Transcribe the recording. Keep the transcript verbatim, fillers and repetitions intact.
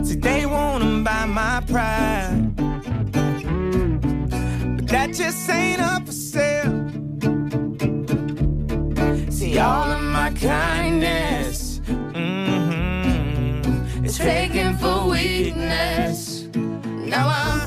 See, they wanna buy my pride, but that just ain't up for sale. See, all of my kindness, mm-hmm, is taken for weakness. Now I'm